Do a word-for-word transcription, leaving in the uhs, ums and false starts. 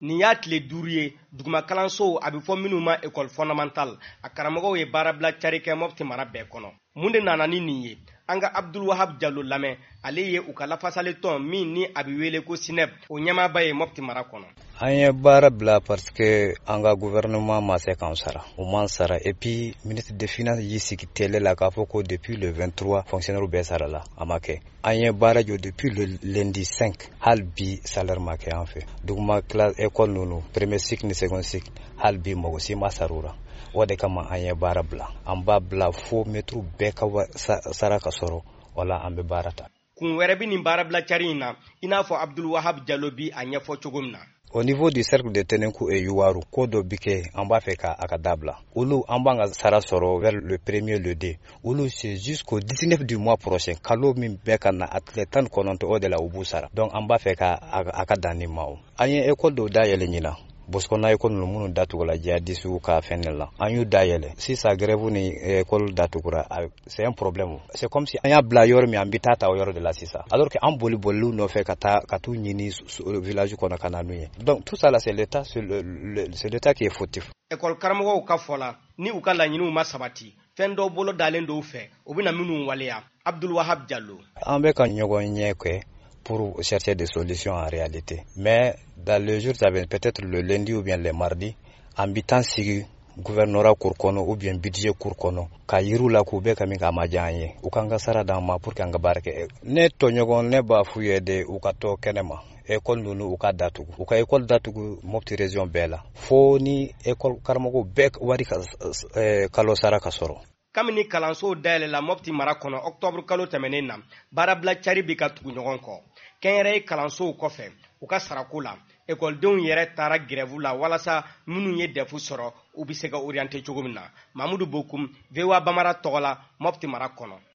Nin y'a tile duuru ye duguma kalanso a bɛ fɔ minnu ma école fondamentale a karamɔgɔw ye baarabila cari kɛ Mopti mara bɛɛ kɔnɔ. Mun de nana ni nin ye? An ka Abdul Wahab Jallo lamɛn, ale ye u ka lafasali tɔn min ni a bɛ wele ko SYNEP o ɲɛmaaba ye Mopti mara kɔnɔ. An ye baara bila parce que an ka gouvernement ma se k'an sara. U m'an sara et puis ministre des finances y'i sigi télé la k'a fɔ ko depuis le vingt-trois fonctionnaires bɛɛ sara la a ma kɛ. An ye baara jɔ depuis le lundi cinq hali bi salaire ma kɛ an fɛ. Duguma classe école ninnu premier cycle ni second cycle hali bi mɔgɔ si ma sar'u la. O de kama an ye baara bila. An b'a bila fo mètre bɛɛ ka sara ka sɔrɔ wala an bɛ baara ta. Kun wɛrɛ bɛ nin baarabila cari in na i n'a fɔ Abdul Wahab Jallo bi a ɲɛfɔ cogo min na. Au niveau du cercle de Tenenkou et Yuwaru, ko dɔ bi kɛ an b'a fɛ ka a ka dabila. Olu an b'an ka sara sɔrɔ vers le premier le deux. Olu c'est jusqu'au dix-neuf du mois prochain. Kalo min bɛ ka na a tile tan ni kɔnɔntɔn o de la u b'u sara. Donc an b'a fɛ ka a ka dan ni ma o. An ye école dɔw dayɛlɛ ɲina. Boskona école ninnu minnu datugula jihadistes ka fɛn de la. An y'u dayɛlɛ. Sisan grève ni école datugura c'est un problème. C'est comme si an y'a bila yɔrɔ min an bɛ taa ta o yɔrɔ de la sisan. Alors que an boli boliliw nɔfɛ ka taa ka t'u ɲini village kɔnɔ ka na n'u ye. Donc tout ça là c'est l'état c'est le, le c'est l'état qui est fautif. École karamɔgɔw ka fɔ la ni u ka laɲiniw ma sabati fɛn dɔw bolo dalen dɔw fɛ u bɛna minnu waleya. Abdul Wahab Jallo. An bɛ ka ɲɔgɔn ɲɛ kɛ pour chercher des solutions en réalité. Mais dans le jour, peut-être le lundi ou bien le mardi, en bitan sigi gouvernorat cour kono ou bien budget cour kono ka yiru la ku be kami ka majanye u kan ga sara da ma pour kan ga barke ne to nyogon ne ba fuye de u ka to kenema école nunu u ka datugu u ka école datugu Mopti région bela fo ni école karmogo bek wari ka kalo sara ka soro. Kamini kalanso dayɛlɛ la Mopti mara kɔnɔ octobre kalo tɛmɛnen na baarabila cari bi ka tugu ɲɔgɔn kɔ. Kɛnyɛrɛye kalansow kɔfɛ u ka sarako la ekɔlidenw yɛrɛ taara grève la walasa minnu ye defu sɔrɔ u bɛ se ka orienter cogo min na. Mamudu Bokum V O A Bamara tɔgɔ la Mopti mara kɔnɔ.